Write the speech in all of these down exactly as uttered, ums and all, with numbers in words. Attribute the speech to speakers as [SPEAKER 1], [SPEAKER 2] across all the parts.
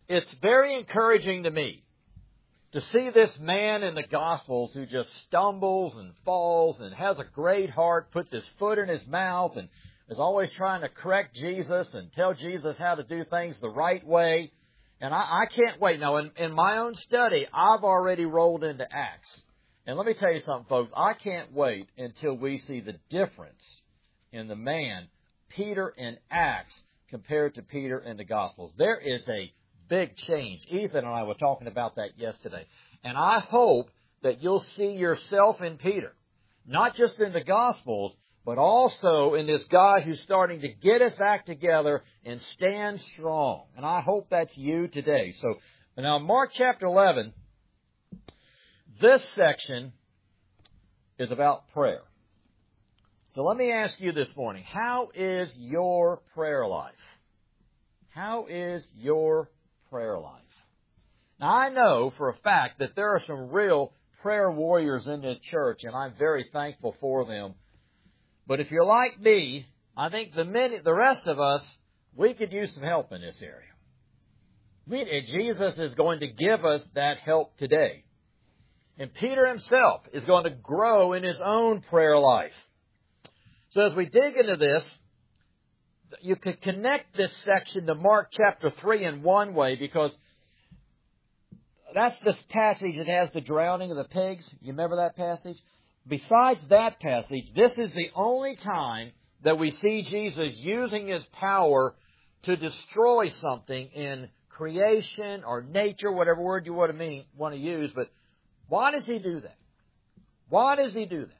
[SPEAKER 1] it's very encouraging to me to see this man in the Gospels who just stumbles and falls and has a great heart, puts his foot in his mouth, and is always trying to correct Jesus and tell Jesus how to do things the right way. And I, I can't wait. Now, in, in my own study, I've already rolled into Acts. And let me tell you something, folks. I can't wait until we see the difference in the man, Peter in Acts, compared to Peter in the Gospels. There is a big change. Ethan and I were talking about that yesterday. And I hope that you'll see yourself in Peter, not just in the Gospels, but also in this guy who's starting to get his act together and stand strong. And I hope that's you today. So now Mark chapter eleven, this section is about prayer. So let me ask you this morning, how is your prayer life? How is your prayer life? Now, I know for a fact that there are some real prayer warriors in this church, and I'm very thankful for them. But if you're like me, I think the many, the rest of us, we could use some help in this area. I mean, Jesus is going to give us that help today. And Peter himself is going to grow in his own prayer life. So as we dig into this, you could connect this section to Mark chapter three in one way, because that's this passage that has the drowning of the pigs. You remember that passage? Besides that passage, this is the only time that we see Jesus using His power to destroy something in creation or nature, whatever word you want to mean, want to use. But why does He do that? Why does He do that?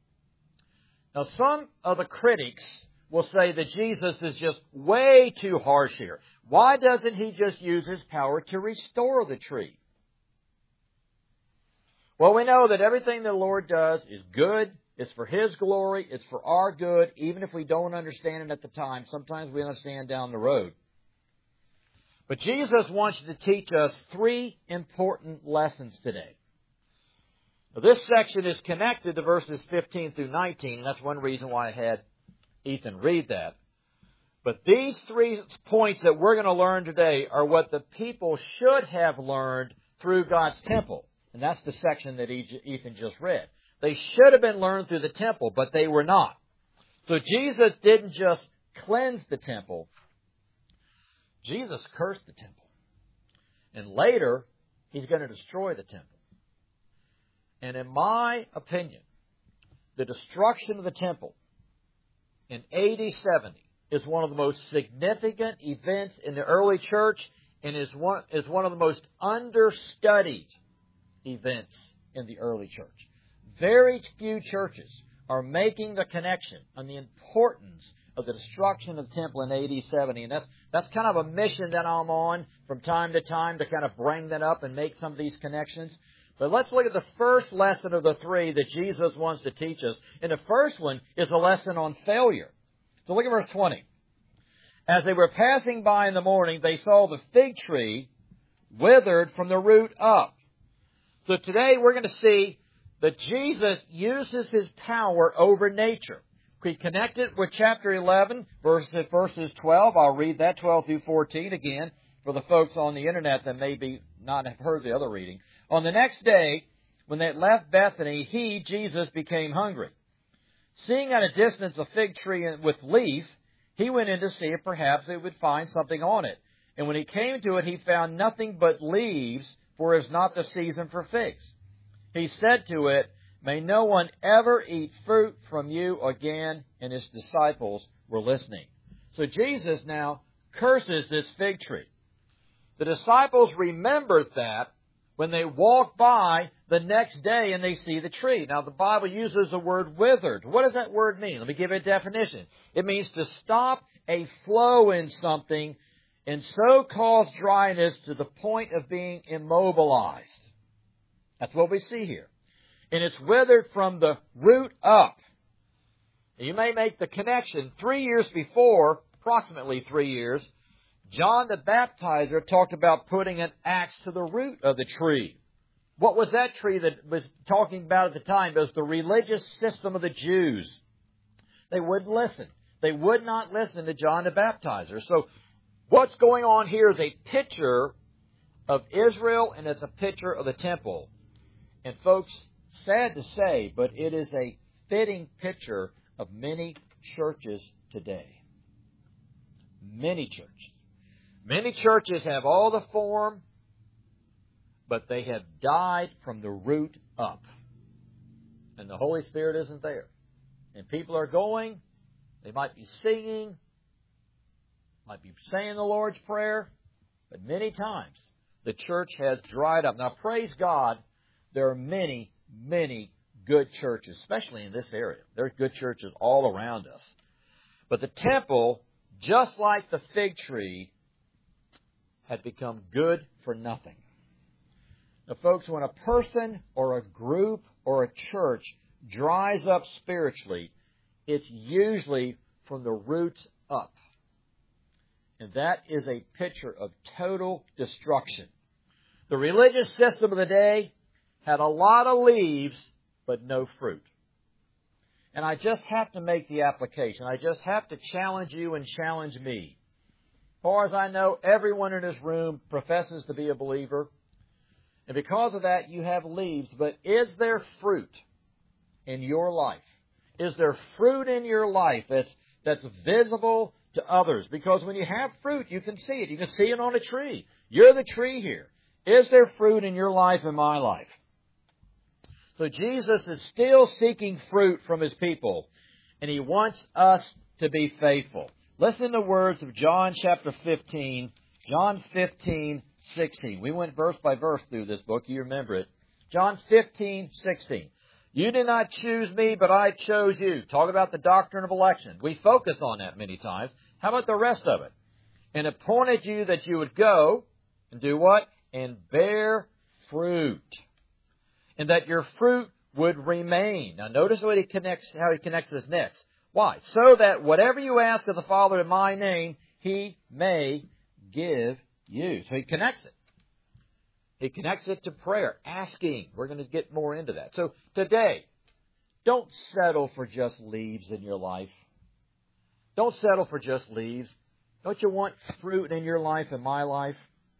[SPEAKER 1] Now, some of the critics will say that Jesus is just way too harsh here. Why doesn't He just use His power to restore the tree? Well, we know that everything the Lord does is good. It's for His glory. It's for our good, even if we don't understand it at the time. Sometimes we understand down the road. But Jesus wants to teach us three important lessons today. Now, this section is connected to verses fifteen through nineteen, and that's one reason why I had Ethan read that. But these three points that we're going to learn today are what the people should have learned through God's temple. And that's the section that Ethan just read. They should have been learned through the temple, but they were not. So Jesus didn't just cleanse the temple. Jesus cursed the temple. And later, He's going to destroy the temple. And in my opinion, the destruction of the temple in A D seventy is one of the most significant events in the early church, and is one, is one of the most understudied events in the early church. Very few churches are making the connection on the importance of the destruction of the temple in A D seventy. And that's, that's kind of a mission that I'm on from time to time, to kind of bring that up and make some of these connections. But let's look at the first lesson of the three that Jesus wants to teach us. And the first one is a lesson on failure. So look at verse twenty. As they were passing by in the morning, they saw the fig tree withered from the root up. So today we're going to see that Jesus uses His power over nature. We connect it with chapter eleven, verses, verses twelve. I'll read that, twelve through fourteen again, for the folks on the internet that maybe not have heard the other reading. On the next day, when they left Bethany, He, Jesus, became hungry. Seeing at a distance a fig tree with leaf, He went in to see if perhaps they would find something on it. And when He came to it, He found nothing but leaves, for it is not the season for figs. He said to it, "May no one ever eat fruit from you again." And His disciples were listening. So Jesus now curses this fig tree. The disciples remembered that when they walk by the next day and they see the tree. Now, the Bible uses the word withered. What does that word mean? Let me give it a definition. It means to stop a flow in something and so cause dryness to the point of being immobilized. That's what we see here. And it's withered from the root up. You may make the connection. Three years before, approximately three years, John the Baptizer talked about putting an axe to the root of the tree. What was that tree that was talking about at the time? It was the religious system of the Jews. They wouldn't listen. They would not listen to John the Baptizer. So what's going on here is a picture of Israel, and it's a picture of the temple. And folks, sad to say, but it is a fitting picture of many churches today. Many churches. Many churches have all the form, but they have died from the root up. And the Holy Spirit isn't there. And people are going, they might be singing, might be saying the Lord's Prayer, but many times the church has dried up. Now, praise God, there are many, many good churches, especially in this area. There are good churches all around us. But the temple, just like the fig tree, had become good for nothing. Now, folks, when a person or a group or a church dries up spiritually, it's usually from the roots up. And that is a picture of total destruction. The religious system of the day had a lot of leaves, but no fruit. And I just have to make the application. I just have to challenge you and challenge me. As far as I know, everyone in this room professes to be a believer. And because of that, you have leaves. But is there fruit in your life? Is there fruit in your life that's, that's visible to others? Because when you have fruit, you can see it. You can see it on a tree. You're the tree here. Is there fruit in your life and my life? So Jesus is still seeking fruit from His people, and He wants us to be faithful. Listen to the words of John chapter fifteen, John fifteen, sixteen. We went verse by verse through this book. You remember it. John fifteen, sixteen. You did not choose me, but I chose you. Talk about the doctrine of election. We focus on that many times. How about the rest of it? And appointed you that you would go and do what? And bear fruit. And that your fruit would remain. Now notice what he connects, how he connects this next. Why? So that whatever you ask of the Father in my name, He may give you. So he connects it. He connects it to prayer, asking. We're going to get more into that. So today, don't settle for just leaves in your life. Don't settle for just leaves. Don't you want fruit in your life and my life?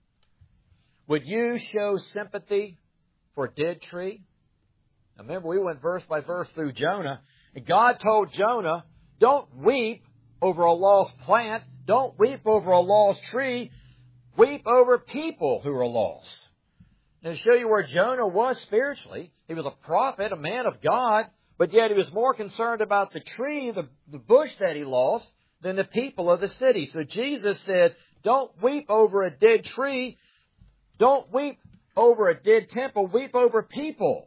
[SPEAKER 1] Would you show sympathy for a dead tree? Now remember, we went verse by verse through Jonah. And God told Jonah, don't weep over a lost plant. Don't weep over a lost tree. Weep over people who are lost. Now, to show you where Jonah was spiritually, he was a prophet, a man of God, but yet he was more concerned about the tree, the, the bush that he lost, than the people of the city. So Jesus said, don't weep over a dead tree. Don't weep over a dead temple. Weep over people.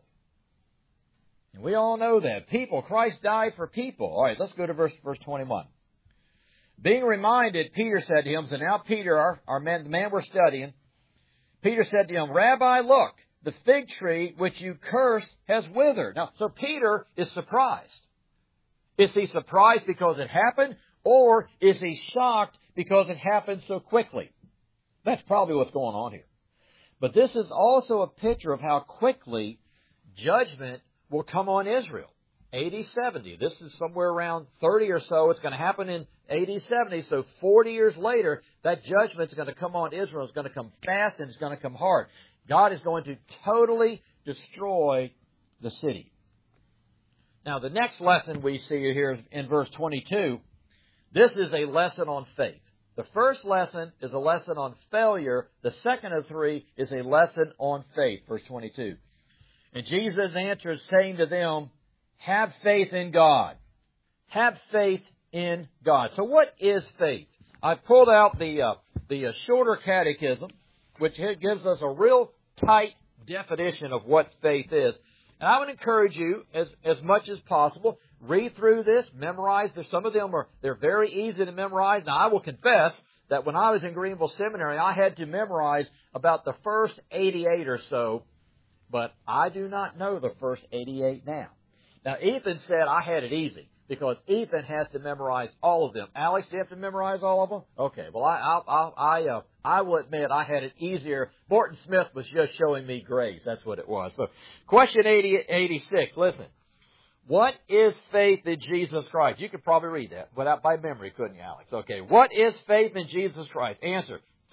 [SPEAKER 1] And we all know that. People. Christ died for people. All right, let's go to verse, verse twenty-one. Being reminded, Peter said to him, so now Peter, our, our man, the man we're studying, Peter said to him, Rabbi, look, the fig tree which you cursed has withered. Now, so Peter is surprised. Is he surprised because it happened? Or is he shocked because it happened so quickly? That's probably what's going on here. But this is also a picture of how quickly judgment will come on Israel. A D seventy. This is somewhere around thirty or so. It's going to happen in A D seventy. So forty years later, that judgment is going to come on Israel. It's going to come fast and it's going to come hard. God is going to totally destroy the city. Now, the next lesson we see here in verse twenty-two, this is a lesson on faith. The first lesson is a lesson on failure. The second of three is a lesson on faith. Verse twenty-two. And Jesus answered, saying to them, have faith in God. Have faith in God. So what is faith? I pulled out the uh, the uh, shorter catechism, which gives us a real tight definition of what faith is. And I would encourage you, as as much as possible, read through this, memorize. There's some of them are they're very easy to memorize. Now, I will confess that when I was in Greenville Seminary, I had to memorize about the first eighty-eight or so, but I do not know the first eighty-eight now. Now, Ethan said I had it easy because Ethan has to memorize all of them. Alex, do you have to memorize all of them? Okay. Well, I I I I, uh, I will admit I had it easier. Morton Smith was just showing me grace. That's what it was. So, question eighty, eighty-six. Listen. What is faith in Jesus Christ? You could probably read that without by memory, couldn't you, Alex? Okay. What is faith in Jesus Christ? Answer.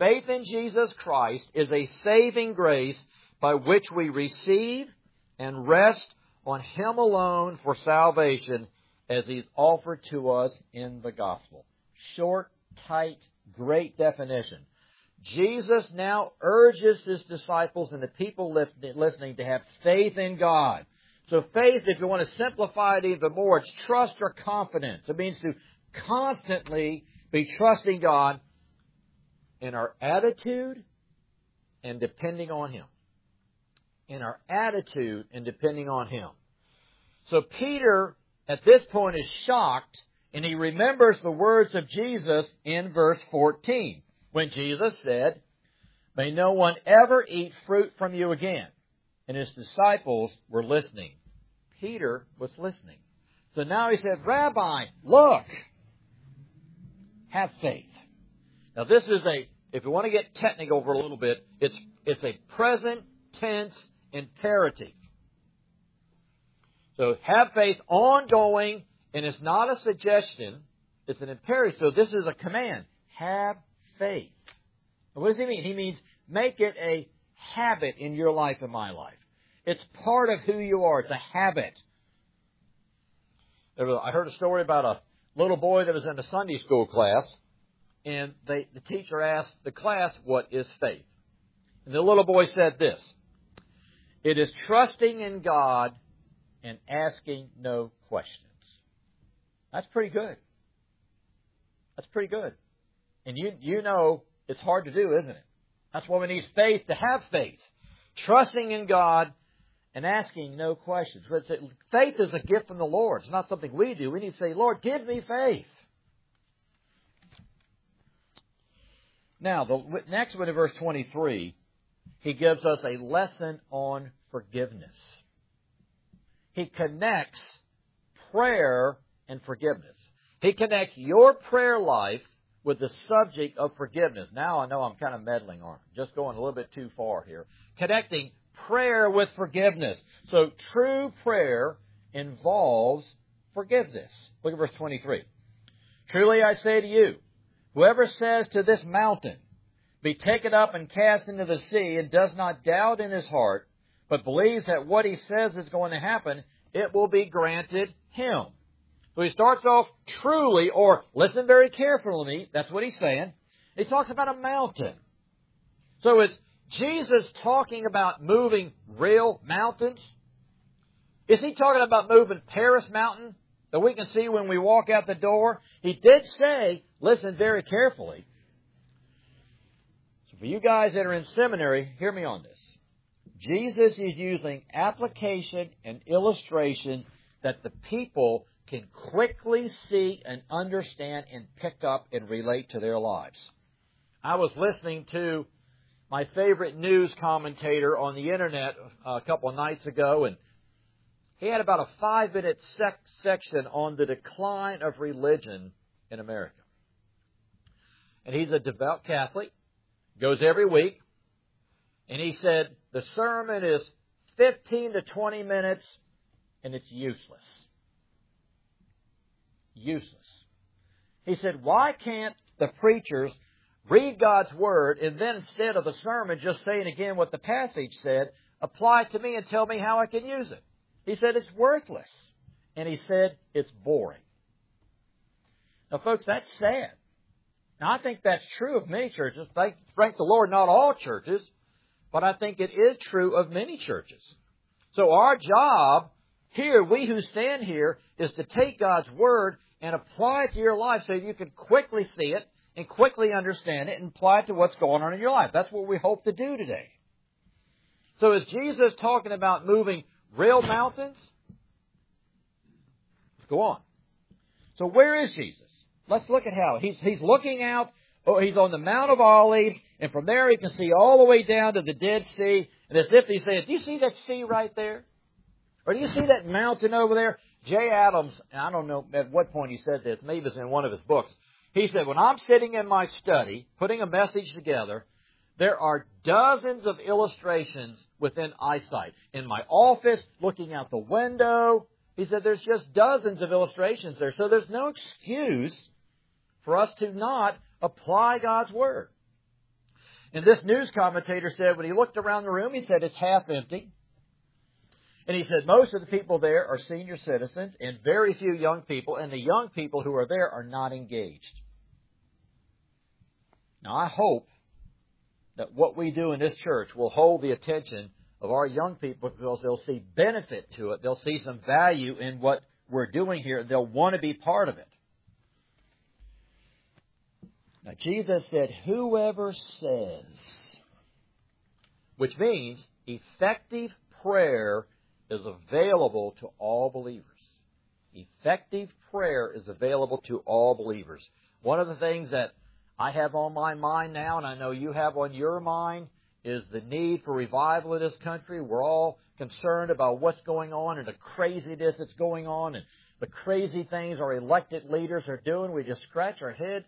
[SPEAKER 1] Faith in Jesus Christ is a saving grace by which we receive and rest on Him alone for salvation as He's offered to us in the gospel. Short, tight, great definition. Jesus now urges His disciples and the people listening to have faith in God. So faith, if you want to simplify it even more, it's trust or confidence. It means to constantly be trusting God in our attitude and depending on Him. In our attitude and depending on Him. So Peter, at this point, is shocked, and he remembers the words of Jesus in verse fourteen, when Jesus said, "May no one ever eat fruit from you again." And His disciples were listening. Peter was listening. So now he said, "Rabbi, look, have faith." Now this is a, if you want to get technical for a little bit, it's it's a present tense imperative. So have faith, ongoing, and it's not a suggestion, it's an imperative. So this is a command. Have faith. And what does he mean? He means make it a habit in your life and my life. It's part of who you are. It's a habit. I heard a story about a little boy that was in a Sunday school class, and they, the teacher asked the class, "What is faith?" And the little boy said this: "It is trusting in God and asking no questions." That's pretty good. That's pretty good. And you you know it's hard to do, isn't it? That's why we need faith to have faith. Trusting in God and asking no questions. Faith is a gift from the Lord. It's not something we do. We need to say, "Lord, give me faith." Now, the next one in verse twenty-three, he gives us a lesson on forgiveness. He connects prayer and forgiveness. He connects your prayer life with the subject of forgiveness. Now I know I'm kind of meddling on it. Just going a little bit too far here. Connecting prayer with forgiveness. So true prayer involves forgiveness. Look at verse twenty-three. "Truly I say to you, whoever says to this mountain, 'Be taken up and cast into the sea,' and does not doubt in his heart, but believes that what he says is going to happen, it will be granted him." So he starts off truly, or listen very carefully, that's what he's saying. He talks about a mountain. So is Jesus talking about moving real mountains? Is he talking about moving Paris Mountain that we can see when we walk out the door? He did say, listen very carefully. So for you guys that are in seminary, hear me on this. Jesus is using application and illustration that the people can quickly see and understand and pick up and relate to their lives. I was listening to my favorite news commentator on the internet a couple of nights ago, and he had about a five-minute sec- section on the decline of religion in America. And he's a devout Catholic, goes every week, and he said the sermon is fifteen to twenty minutes, and it's useless. Useless. He said, why can't the preachers read God's Word and then instead of the sermon just saying again what the passage said, apply it to me and tell me how I can use it? He said it's worthless. And he said it's boring. Now, folks, that's sad. Now, I think that's true of many churches. Thank, thank the Lord, not all churches, but I think it is true of many churches. So our job here, we who stand here, is to take God's Word and apply it to your life so you can quickly see it and quickly understand it and apply it to what's going on in your life. That's what we hope to do today. So is Jesus talking about moving real mountains? Let's go on. So where is Jesus? Let's look at how. He's, he's looking out. Oh, he's on the Mount of Olives, and from there he can see all the way down to the Dead Sea. And as if he says, do you see that sea right there? Or do you see that mountain over there? Jay Adams, and I don't know at what point he said this, maybe it's in one of his books. He said, when I'm sitting in my study, putting a message together, there are dozens of illustrations within eyesight. In my office, looking out the window, he said there's just dozens of illustrations there. So there's no excuse for us to not apply God's Word. And this news commentator said when he looked around the room, he said it's half empty. And he said most of the people there are senior citizens and very few young people, and the young people who are there are not engaged. Now, I hope that what we do in this church will hold the attention of our young people because they'll see benefit to it. They'll see some value in what we're doing here. They'll want to be part of it. Now, Jesus said, whoever says, which means effective prayer is available to all believers. Effective prayer is available to all believers. One of the things that I have on my mind now, and I know you have on your mind, is the need for revival in this country. We're all concerned about what's going on and the craziness that's going on and the crazy things our elected leaders are doing. We just scratch our head.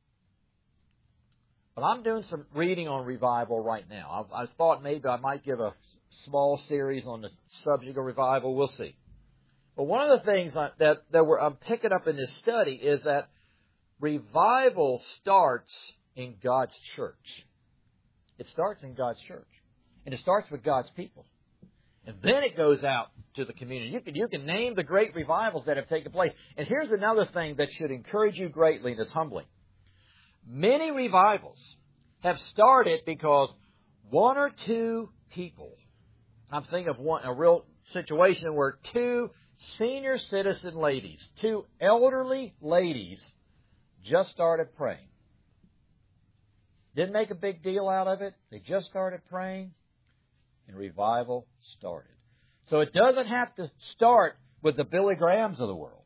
[SPEAKER 1] But I'm doing some reading on revival right now. I, I thought maybe I might give a small series on the subject of revival. We'll see. But one of the things that, that we're, I'm picking up in this study is that revival starts in God's church. It starts in God's church. And it starts with God's people. And then it goes out to the community. You can, you can name the great revivals that have taken place. And here's another thing that should encourage you greatly and is humbling. Many revivals have started because one or two people, I'm thinking of one, a real situation where two senior citizen ladies, two elderly ladies, just started praying. Didn't make a big deal out of it. They just started praying, and revival started. So it doesn't have to start with the Billy Grahams of the world.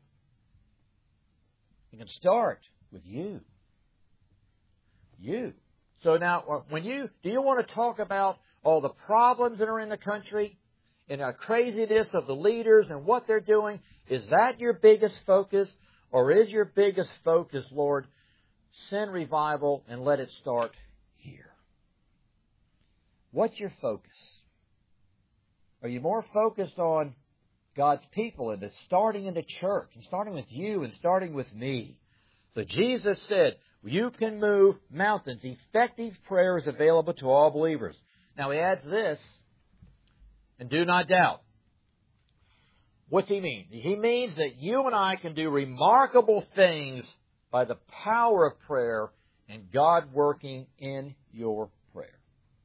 [SPEAKER 1] It can start with you. You. So now, when you, do you want to talk about all the problems that are in the country and the craziness of the leaders and what they're doing? Is that your biggest focus? Or is your biggest focus, Lord, send revival and let it start here? What's your focus? Are you more focused on God's people and it's starting in the church and starting with you and starting with me? But Jesus said, you can move mountains. Effective prayer is available to all believers. Now he adds this, and do not doubt. What's he mean? He means that you and I can do remarkable things by the power of prayer and God working in your prayer.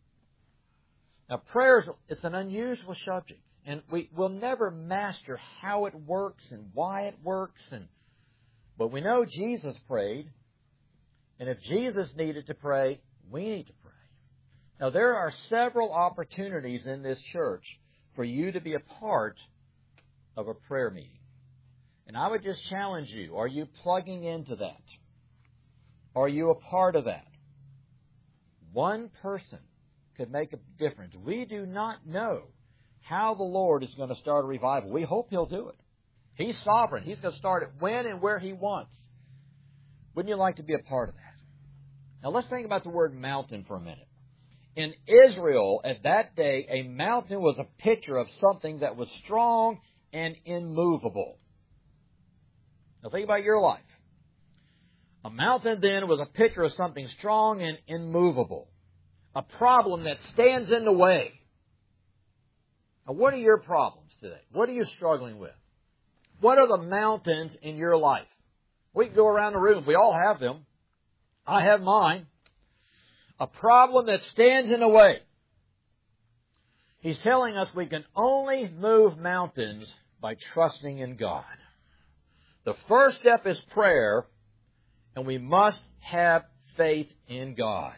[SPEAKER 1] Now prayer is it's an unusual subject, and we will never master how it works and why it works. And but we know Jesus prayed. And if Jesus needed to pray, we need to pray. Now, there are several opportunities in this church for you to be a part of a prayer meeting. And I would just challenge you, are you plugging into that? Are you a part of that? One person could make a difference. We do not know how the Lord is going to start a revival. We hope He'll do it. He's sovereign. He's going to start it when and where He wants. Wouldn't you like to be a part of that? Now let's think about the word mountain for a minute. In Israel, at that day, a mountain was a picture of something that was strong and immovable. Now think about your life. A mountain then was a picture of something strong and immovable. A problem that stands in the way. Now what are your problems today? What are you struggling with? What are the mountains in your life? We can go around the room. We all have them. I have mine. A problem that stands in the way. He's telling us we can only move mountains by trusting in God. The first step is prayer, and we must have faith in God.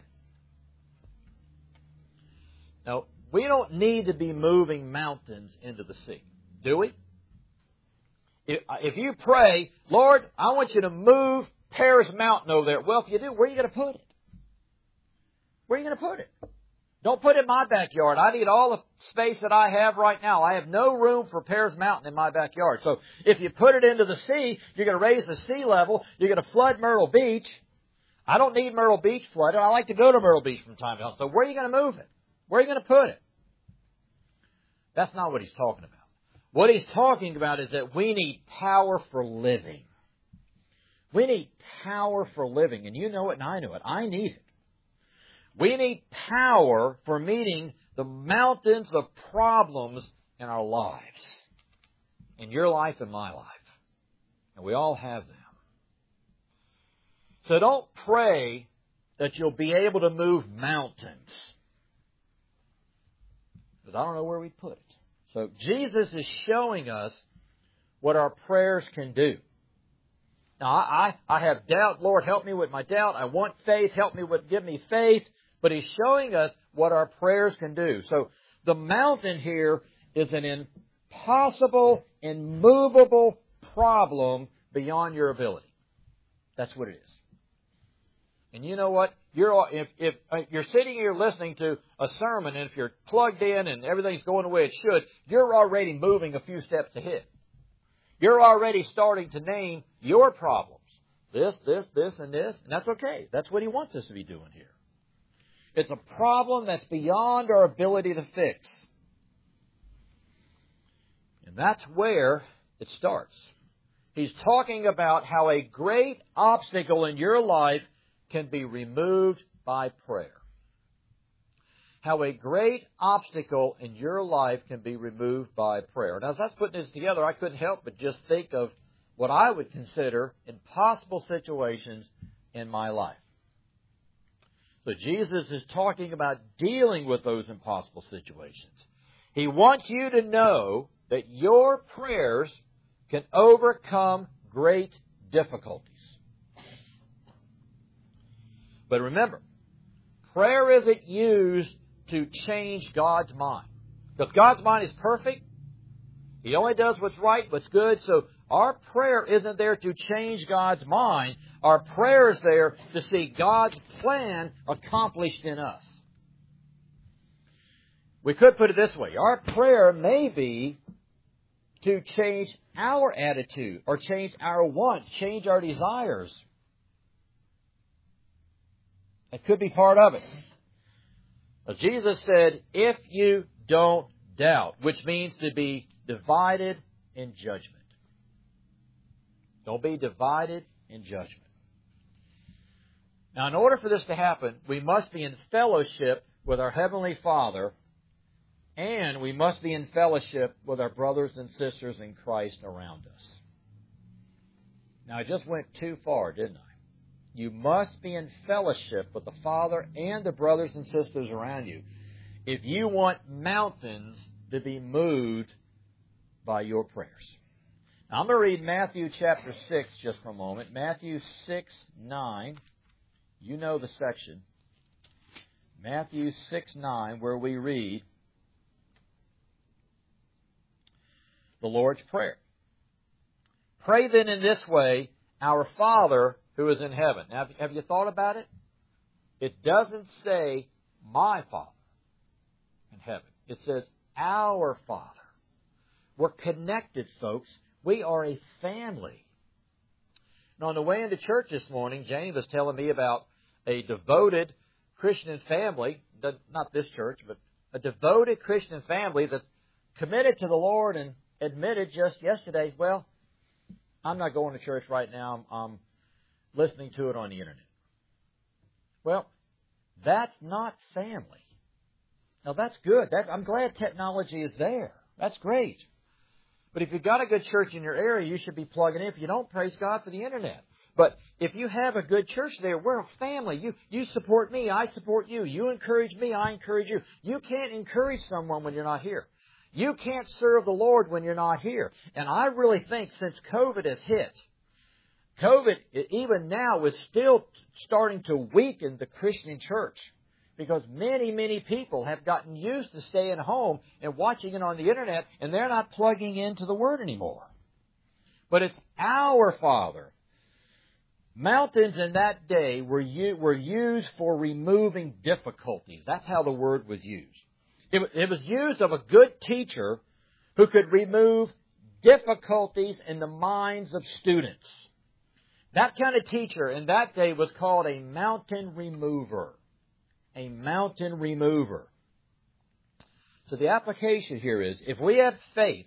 [SPEAKER 1] Now, we don't need to be moving mountains into the sea, do we? If you pray, Lord, I want you to move Paris Mountain over there. Well, if you do, where are you going to put it? Where are you going to put it? Don't put it in my backyard. I need all the space that I have right now. I have no room for Paris Mountain in my backyard. So if you put it into the sea, you're going to raise the sea level. You're going to flood Myrtle Beach. I don't need Myrtle Beach flooded. I like to go to Myrtle Beach from time to time. So where are you going to move it? Where are you going to put it? That's not what he's talking about. What he's talking about is that we need power for living. We need power for living. And you know it and I know it. I need it. We need power for meeting the mountains of problems in our lives. In your life and my life. And we all have them. So don't pray that you'll be able to move mountains. Because I don't know where we put it. So Jesus is showing us what our prayers can do. Now, I, I have doubt. Lord, help me with my doubt. I want faith. Help me with, give me faith. But He's showing us what our prayers can do. So the mountain here is an impossible, immovable problem beyond your ability. That's what it is. And you know what? You're if if you're sitting here listening to a sermon, and if you're plugged in and everything's going the way it should, you're already moving a few steps ahead. You're already starting to name your problems. This, this, this, and this. And that's okay. That's what He wants us to be doing here. It's a problem that's beyond our ability to fix. And that's where it starts. He's talking about how a great obstacle in your life can be removed by prayer. How a great obstacle in your life can be removed by prayer. Now, as I was putting this together, I couldn't help but just think of what I would consider impossible situations in my life. So Jesus is talking about dealing with those impossible situations. He wants you to know that your prayers can overcome great difficulties. But remember, prayer isn't used to change God's mind. Because God's mind is perfect. He only does what's right, what's good. So our prayer isn't there to change God's mind. Our prayer is there to see God's plan accomplished in us. We could put it this way. Our prayer may be to change our attitude or change our wants, change our desires. That could be part of it. But Jesus said, if you don't doubt, which means to be divided in judgment. Don't be divided in judgment. Now, in order for this to happen, we must be in fellowship with our Heavenly Father, and we must be in fellowship with our brothers and sisters in Christ around us. Now, I just went too far, didn't I? You must be in fellowship with the Father and the brothers and sisters around you if you want mountains to be moved by your prayers. Now, I'm going to read Matthew chapter six just for a moment. Matthew six, nine. You know the section. Matthew six, nine, where we read the Lord's Prayer. Pray then in this way, Our Father who is in heaven. Now, have you thought about it? It doesn't say, my Father in heaven. It says, our Father. We're connected, folks. We are a family. Now, on the way into church this morning, Janie was telling me about a devoted Christian family, not this church, but a devoted Christian family that committed to the Lord and admitted just yesterday, well, I'm not going to church right now. I'm, I'm listening to it on the internet. Well, that's not family. Now, that's good. That, I'm glad technology is there. That's great. But if you've got a good church in your area, you should be plugging in. If you don't, praise God for the internet. But if you have a good church there, we're a family. You, you support me, I support you. You encourage me, I encourage you. You can't encourage someone when you're not here. You can't serve the Lord when you're not here. And I really think since COVID has hit, COVID, even now, is still starting to weaken the Christian church because many, many people have gotten used to staying home and watching it on the internet, and they're not plugging into the Word anymore. But it's our Father. Mountains in that day were, u- were used for removing difficulties. That's how the word was used. It, it was used of a good teacher who could remove difficulties in the minds of students. That kind of teacher in that day was called a mountain remover. A mountain remover. So the application here is, if we have faith,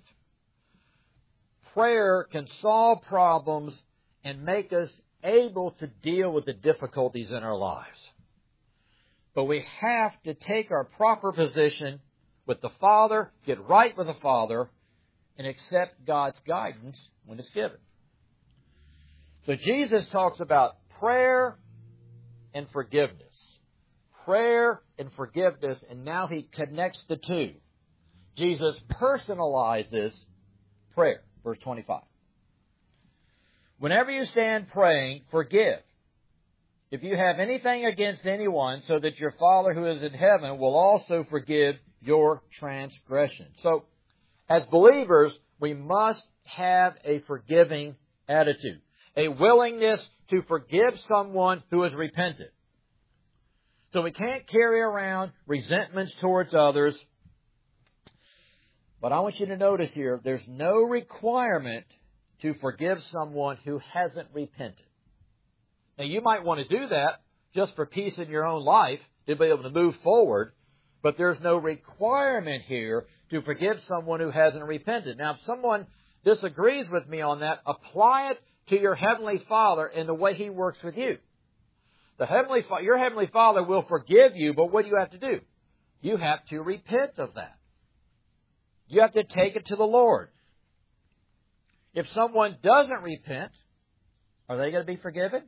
[SPEAKER 1] prayer can solve problems and make us able to deal with the difficulties in our lives. But we have to take our proper position with the Father, get right with the Father, and accept God's guidance when it's given. So Jesus talks about prayer and forgiveness. Prayer and forgiveness, and now He connects the two. Jesus personalizes prayer. Verse twenty-five. Whenever you stand praying, forgive. If you have anything against anyone, so that your Father who is in heaven will also forgive your transgression. So, as believers, we must have a forgiving attitude. A willingness to forgive someone who has repented. So we can't carry around resentments towards others. But I want you to notice here, there's no requirement to forgive someone who hasn't repented. Now, you might want to do that just for peace in your own life, to be able to move forward, but there's no requirement here to forgive someone who hasn't repented. Now, if someone disagrees with me on that, apply it to your Heavenly Father and the way He works with you. The Heavenly, your Heavenly Father will forgive you, but what do you have to do? You have to repent of that. You have to take it to the Lord. If someone doesn't repent, are they going to be forgiven?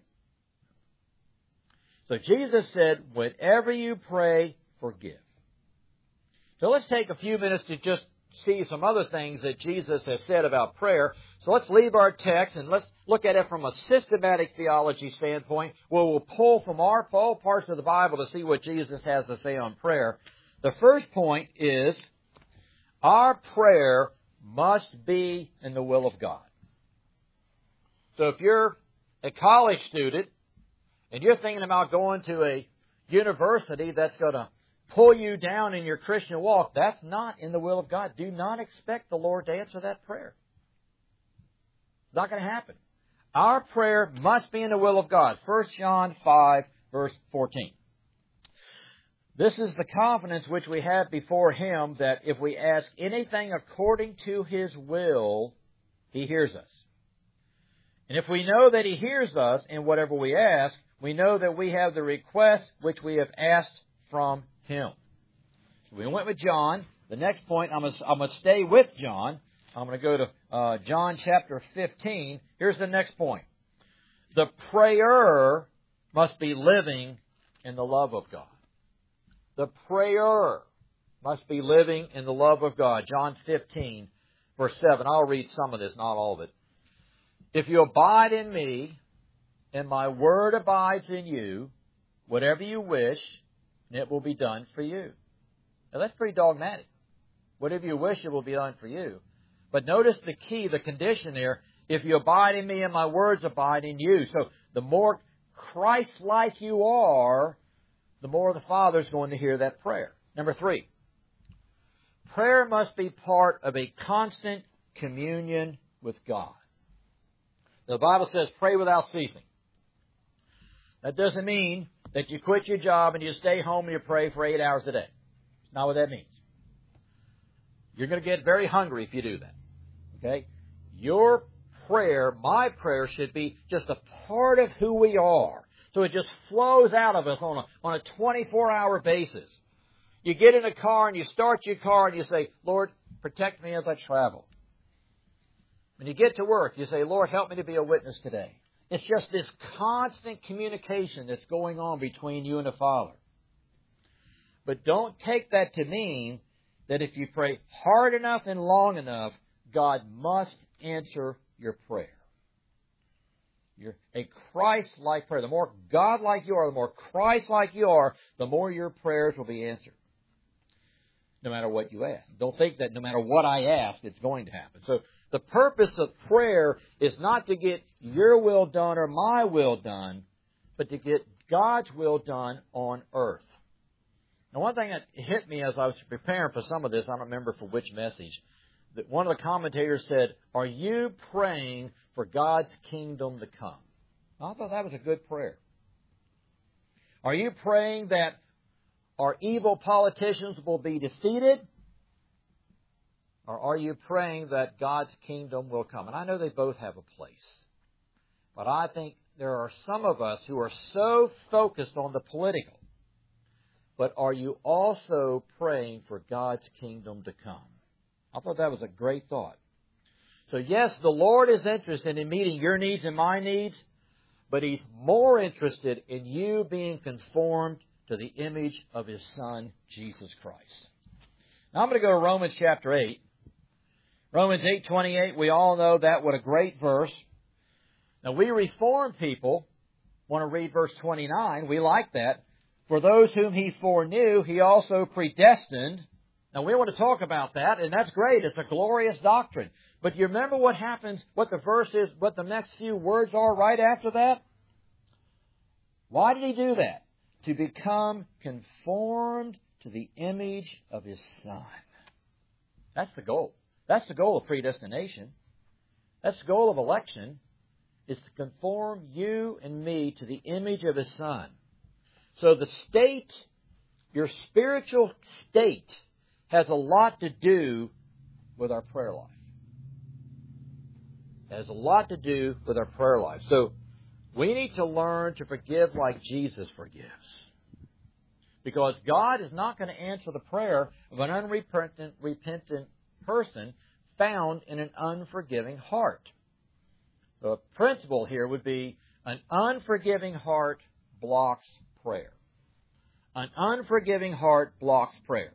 [SPEAKER 1] So Jesus said, whenever you pray, forgive. So let's take a few minutes to just see some other things that Jesus has said about prayer. So let's leave our text and let's look at it from a systematic theology standpoint, where we'll pull from our, all parts of the Bible to see what Jesus has to say on prayer. The first point is, our prayer must be in the will of God. So if you're a college student and you're thinking about going to a university that's going to pull you down in your Christian walk, that's not in the will of God. Do not expect the Lord to answer that prayer. It's not going to happen. Our prayer must be in the will of God. First John five, verse fourteen. This is the confidence which we have before Him, that if we ask anything according to His will, He hears us. And if we know that He hears us in whatever we ask, we know that we have the request which we have asked from Him. So we went with John. The next point, I'm going to, I'm going to stay with John. I'm going to go to uh, John chapter fifteen. Here's the next point. The prayer must be living in the love of God. The prayer must be living in the love of God. John fifteen, verse seven. I'll read some of this, not all of it. If you abide in me, and my word abides in you, whatever you wish, it will be done for you. Now that's pretty dogmatic. Whatever you wish, it will be done for you. But notice the key, the condition there. If you abide in me and my words abide in you. So the more Christ-like you are, the more the Father is going to hear that prayer. Number three, prayer must be part of a constant communion with God. The Bible says, pray without ceasing. That doesn't mean that you quit your job and you stay home and you pray for eight hours a day. That's not what that means. You're going to get very hungry if you do that. Okay? Your prayer, my prayer, should be just a part of who we are. So it just flows out of us on a, on a twenty-four hour basis. You get in a car and you start your car and you say, Lord, protect me as I travel. When you get to work, you say, Lord, help me to be a witness today. It's just this constant communication that's going on between you and the Father. But don't take that to mean that if you pray hard enough and long enough, God must answer your prayer. You're a Christ-like prayer. The more God-like you are, the more Christ-like you are, the more your prayers will be answered. No matter what you ask. Don't think that no matter what I ask, it's going to happen. So the purpose of prayer is not to get your will done or my will done, but to get God's will done on earth. Now, one thing that hit me as I was preparing for some of this, I don't remember for which message, that one of the commentators said, are you praying for God's kingdom to come? I thought that was a good prayer. Are you praying that our evil politicians will be defeated? Or are you praying that God's kingdom will come? And I know they both have a place. But I think there are some of us who are so focused on the political but are you also praying for God's kingdom to come? I thought that was a great thought. So yes, the Lord is interested in meeting your needs and my needs, but He's more interested in you being conformed to the image of His Son, Jesus Christ. Now I'm going to go to Romans chapter eight. Romans eight twenty-eight, we all know that. What a great verse. Now we Reformed people want to read verse twenty-nine. We like that. For those whom He foreknew, He also predestined. Now we want to talk about that, and that's great. It's a glorious doctrine. But do you remember what happens, what the verse is, what the next few words are right after that? Why did He do that? To become conformed to the image of His Son. That's the goal. That's the goal of predestination. That's the goal of election, is to conform you and me to the image of His Son. So the state, your spiritual state, has a lot to do with our prayer life. It has a lot to do with our prayer life. So we need to learn to forgive like Jesus forgives. Because God is not going to answer the prayer of an unrepentant repentant person found in an unforgiving heart. The principle here would be an unforgiving heart blocks prayer. An unforgiving heart blocks prayer.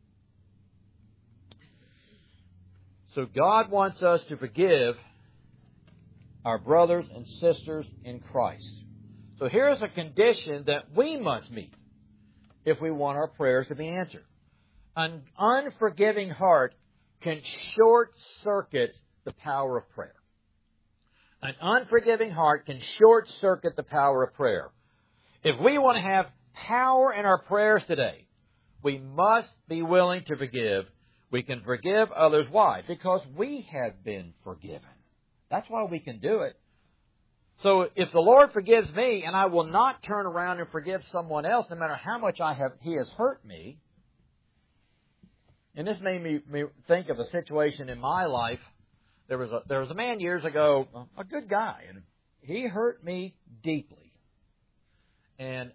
[SPEAKER 1] So God wants us to forgive our brothers and sisters in Christ. So here's a condition that we must meet if we want our prayers to be answered. An unforgiving heart can short-circuit the power of prayer. An unforgiving heart can short-circuit the power of prayer. If we want to have power in our prayers today, we must be willing to forgive. We can forgive others. Why? Because we have been forgiven. That's why we can do it. So if the Lord forgives me, and I will not turn around and forgive someone else, no matter how much I have He has hurt me. And this made me, me think of a situation in my life. There was a there was a man years ago, a good guy, and he hurt me deeply. And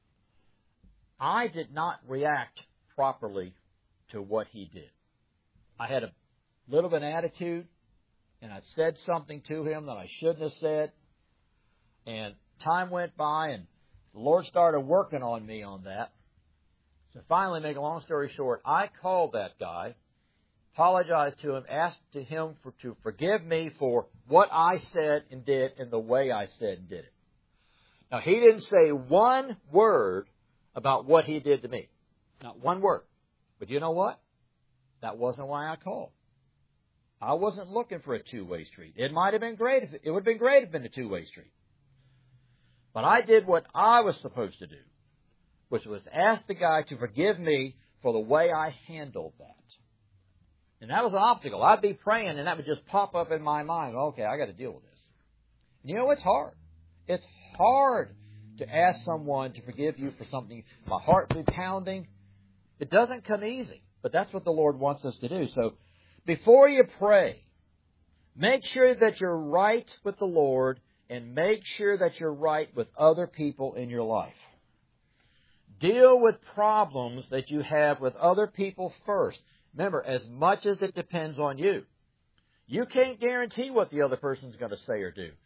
[SPEAKER 1] I did not react properly to what he did. I had a little bit of an attitude, and I said something to him that I shouldn't have said. And time went by, and the Lord started working on me on that. So finally, make a long story short, I called that guy, apologized to him, asked to him for, to forgive me for what I said and did and the way I said and did it. Now, he didn't say one word about what he did to me. Not one word. But you know what? That wasn't why I called. I wasn't looking for a two-way street. It might have been great if it, it would have been great if it had been a two-way street. But I did what I was supposed to do, which was ask the guy to forgive me for the way I handled that. And that was an obstacle. I'd be praying, and that would just pop up in my mind. Okay, I got to deal with this. And you know, it's hard. It's hard to ask someone to forgive you for something. My heart be pounding. It doesn't come easy, but that's what the Lord wants us to do. So before you pray, make sure that you're right with the Lord, and make sure that you're right with other people in your life. Deal with problems that you have with other people first. Remember, as much as it depends on you, you can't guarantee what the other person's going to say or do.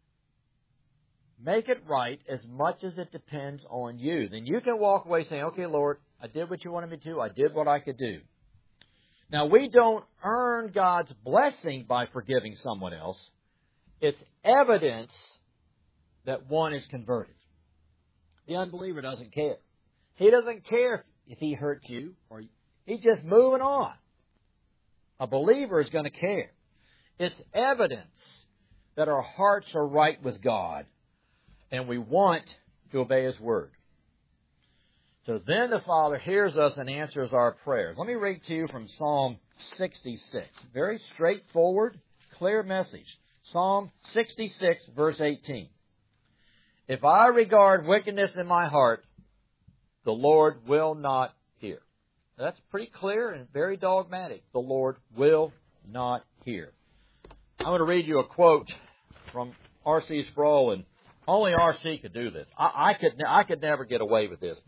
[SPEAKER 1] Make it right as much as it depends on you. Then you can walk away saying, okay, Lord, I did what you wanted me to. I did what I could do. Now, we don't earn God's blessing by forgiving someone else. It's evidence that one is converted. The unbeliever doesn't care. He doesn't care if he hurts you, or he's just moving on. A believer is going to care. It's evidence that our hearts are right with God, and we want to obey His Word. So then the Father hears us and answers our prayers. Let me read to you from Psalm sixty-six. Very straightforward, clear message. Psalm sixty-six, verse eighteen. If I regard wickedness in my heart, the Lord will not hear. Now, that's pretty clear and very dogmatic. The Lord will not hear. I'm going to read you a quote from R C Sproul, and only R C could do this. I, I could I could never get away with this, but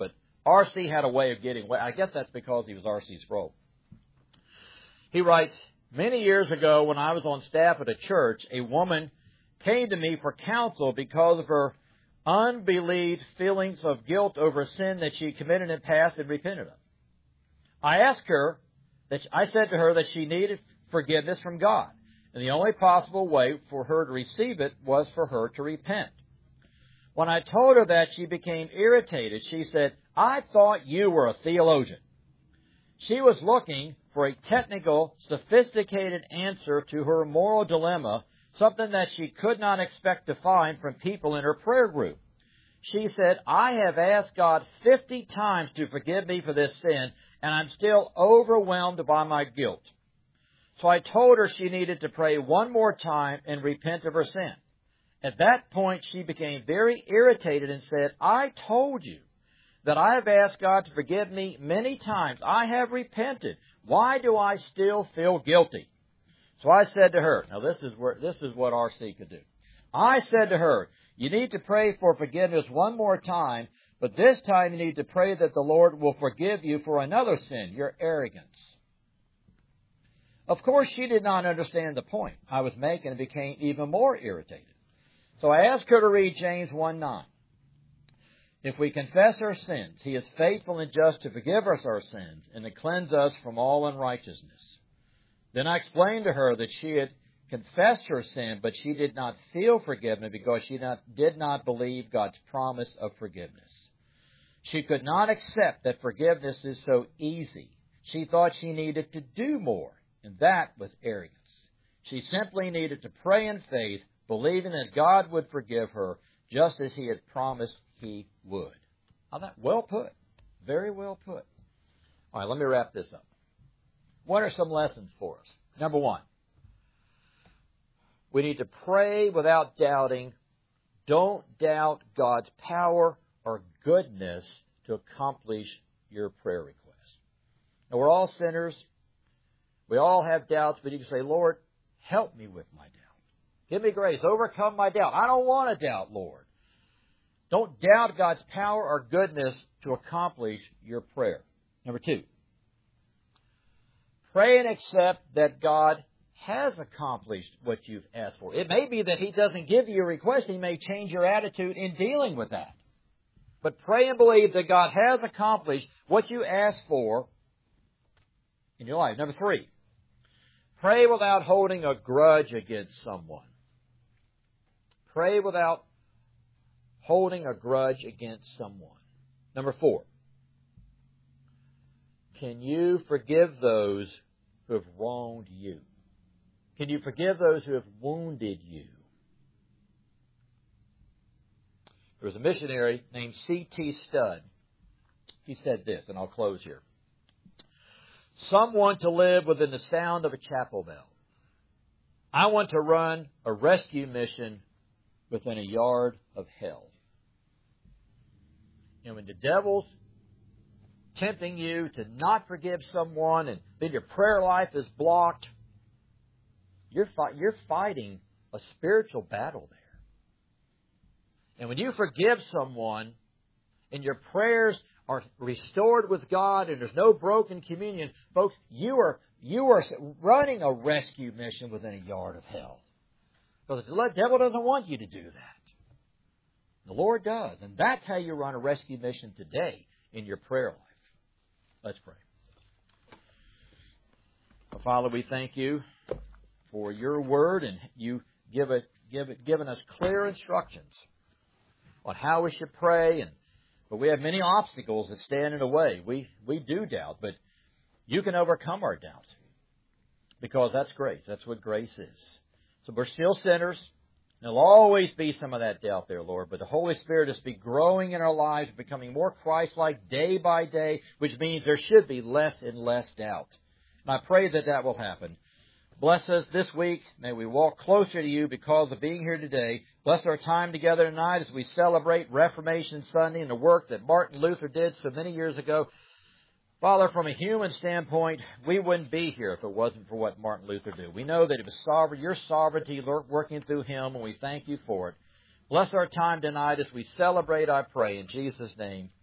[SPEAKER 1] R C had a way of getting away. I guess that's because he was R C Sproul. He writes, many years ago when I was on staff at a church, a woman came to me for counsel because of her unbelieved feelings of guilt over a sin that she committed in the past and repented of. I asked her, that I said to her that she needed forgiveness from God, and the only possible way for her to receive it was for her to repent. When I told her that, she became irritated. She said, I thought you were a theologian. She was looking for a technical, sophisticated answer to her moral dilemma, something that she could not expect to find from people in her prayer group. She said, I have asked God fifty times to forgive me for this sin, and I'm still overwhelmed by my guilt. So I told her she needed to pray one more time and repent of her sin. At that point, she became very irritated and said, I told you that I have asked God to forgive me many times. I have repented. Why do I still feel guilty? So I said to her, now this is where this is what R C could do. I said to her, you need to pray for forgiveness one more time, but this time you need to pray that the Lord will forgive you for another sin, your arrogance. Of course, she did not understand the point I was making and became even more irritated. So I asked her to read James one nine. If we confess our sins, He is faithful and just to forgive us our sins and to cleanse us from all unrighteousness. Then I explained to her that she had confessed her sin, but she did not feel forgiven because she not, did not believe God's promise of forgiveness. She could not accept that forgiveness is so easy. She thought she needed to do more, and that was arrogance. She simply needed to pray in faith, believing that God would forgive her just as He had promised He would. Now that well put. Very well put. All right, let me wrap this up. What are some lessons for us? Number one, we need to pray without doubting. Don't doubt God's power or goodness to accomplish your prayer request. Now, we're all sinners. We all have doubts, but you can say, Lord, help me with my doubt. Give me grace. Overcome my doubt. I don't want to doubt, Lord. Don't doubt God's power or goodness to accomplish your prayer. Number two, pray and accept that God has accomplished what you've asked for. It may be that He doesn't give you a request. He may change your attitude in dealing with that. But pray and believe that God has accomplished what you asked for in your life. Number three, pray without holding a grudge against someone. Pray without holding a grudge against someone. Number four, can you forgive those who have wronged you? Can you forgive those who have wounded you? There was a missionary named C T Studd. He said this, and I'll close here. Some want to live within the sound of a chapel bell. I want to run a rescue mission within a yard of hell. And when the devil's tempting you to not forgive someone and then your prayer life is blocked, you're, fi- you're fighting a spiritual battle there. And when you forgive someone and your prayers are restored with God and there's no broken communion, folks, you are you are running a rescue mission within a yard of hell. Because the devil doesn't want you to do that. The Lord does. And that's how you run a rescue mission today in your prayer life. Let's pray. Well, Father, we thank you for your word, and you give it, give it, given us clear instructions on how we should pray. And but we have many obstacles that stand in the way. We we do doubt, but you can overcome our doubt because that's grace. That's what grace is. So we're still sinners. There'll always be some of that doubt there, Lord, but the Holy Spirit is be growing in our lives, becoming more Christ-like day by day, which means there should be less and less doubt. And I pray that that will happen. Bless us this week. May we walk closer to you because of being here today. Bless our time together tonight as we celebrate Reformation Sunday and the work that Martin Luther did so many years ago. Father, from a human standpoint, we wouldn't be here if it wasn't for what Martin Luther did. We know that it was sovereign, your sovereignty working through him, and we thank you for it. Bless our time tonight as we celebrate, I pray, in Jesus' name.